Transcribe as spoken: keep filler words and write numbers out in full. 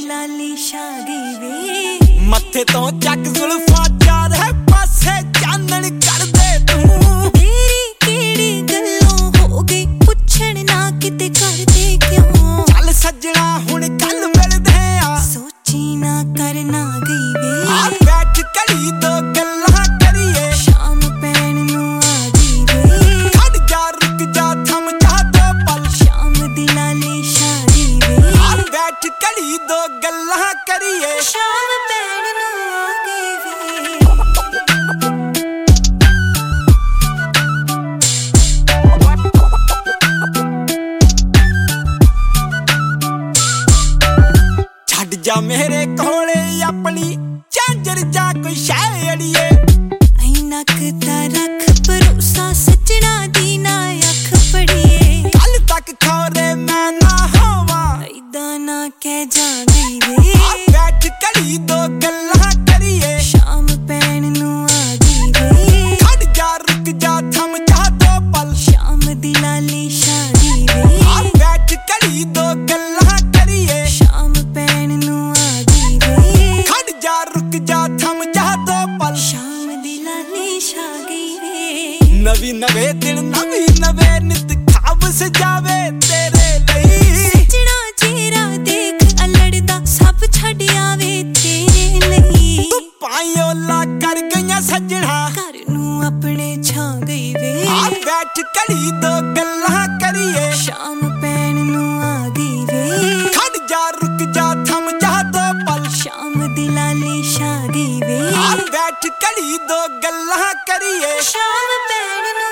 ਲਾਲੀ ਛਾ ਗਈ ਵੇ ਮੱਥੇ ਤੋਂ ਚੱਕ ਜ਼ੁਲਫਾਂ ਚਾਰ ਹੈ ਪਾਸੇ ਚਾਨਣ ਕਰਦੇ ਤੂੰ ਤੇਰੀ ਕਿਹੜੀ ਗੱਲੋਂ ਹੋ ਗਈ ਪੁੱਛਣ ਨਾ ਕਿਤੇ ਕਰਦੇ ਕਿਉਂ ਚੱਲ ਸੱਜਣਾ ਹੁਣ ਕੱਲ ਮਿਲਦੇ ਆ ਸੋਚੀ ਨਾ ਕਰਨਾ ਗਈ ਵੇ ਆ ਬੈਠ ਘੜੀ ਦੋ ਗੱਲਾਂ ਕਰੀਏ ਸ਼ਾਮ ਪੈਣ ਨੂੰ ਆ ਗਈ ਵੇ ਖੜ ਜਾ ਰੁਕ ਜਾ ਥਮ ਜਾ ਦੋ ਪਲ ਸ਼ਾਮ ਦੀ ਲਾਲੀ ਛਾ ਗਈ ਵੇ ਆ ਬੈਠ ਘੜੀ ਦੋ ਗੱਲਾਂ ਕਰੀਏ ਸ਼ਾਮ ਪੈਣ ਨੂੰ ਆ ਗਈ ਵੇ ਛੱਡ ਜਾ ਮੇਰੇ ਕੋਲੇ ਆਪਣੀ ਝਾਂਜਰ ਜਾ ਕੋਈ ਸ਼ੈ ਅੜੀਏ ਐਨਾ ਕੁ ਰੱਖ ਭਰੋਸਾ ਸੱਜਣਾ ਦੀ ਨਾ ਅੱਖ ਪੜੀਏ ਕੱਲ ਤੱਕ ਖੌਰੇ ਮੈਂ ਨਾ ਹੋਵਾਂ ਏਦਾਂ ਨਾ ਕਹਿ ਜਾ ਗਈ ਵੇ ਆ ਬੈਠ ਘੜੀ ਦੋ ਗੱਲਾਂ ਕਰੀਏ ਸ਼ਾਮ ਪੈਣ ਨੂੰ ਆ ਗਈ ਵੇ ਖੜ ਜਾ ਰੁਕ ਜਾ ਥਮ ਜਾ ਦੋ ਪਲ ਸ਼ਾਮ ਦੀ ਲਾਲੀ ਛਾ ਗਈ ਵੇ ਆ ਬੈਠ ਘੜੀ ਦੋ ਗੱਲਾਂ ਕਰੀਏ ਸ਼ਾਮ ਪੈਣ ਨੂੰ ਆ ਗਈ ਵੇ ਖੜ ਜਾ ਰੁਕ ਜਾ ਥਮ ਜਾ ਦੋ ਪਲ ਸ਼ਾਮ ਦੀ ਲਾਲੀ ਛਾ ਗਈ ਵੇ ਨਵੀਂ ਨਵੇਂ ਦਿਨ ਨਵੀਂ ਨਵੇਂ ਨਿਤ ਖਾਬ ਸਜਾਵੇ ਤੇਰੇ ਲਈ ਸੱਜਣਾ ਚਿਹਰਾ ਦੇਖ ਅਲੜਦਾ ਸਭ ਛੱਡ ਆਵੇ ਤੇਰੇ ਲਈ ਤੂੰ ਪਾਇਓਲਾ ਕਰ ਗਈਆਂ ਸੱਜਣਾ ਘਰ ਨੂੰ ਆਪਣੇ ਛਾ ਗਈ ਵੇ ਆ ਬੈਠ ਘੜੀ ਦੋ ਗੱਲਾਂ ਕਰੀਏ ਸ਼ਾਮ ਪੈਣ ਨੂੰ ਆ ਗਈ ਵੇ ਖੜ ਜਾ ਰੁਕ ਜਾ ਥਮ ਜਾ ਦੋ ਪਲ ਸ਼ਾਮ ਦੀ ਲਾਲੀ ਛਾ ਗਈ ਵੇ ਆ ਬੈਠ ਘੜੀ ਦੋ ਗੱਲਾਂ ਕਰੀਏ ਸ਼ਾਮ ਪੈਣ ਨੂੰ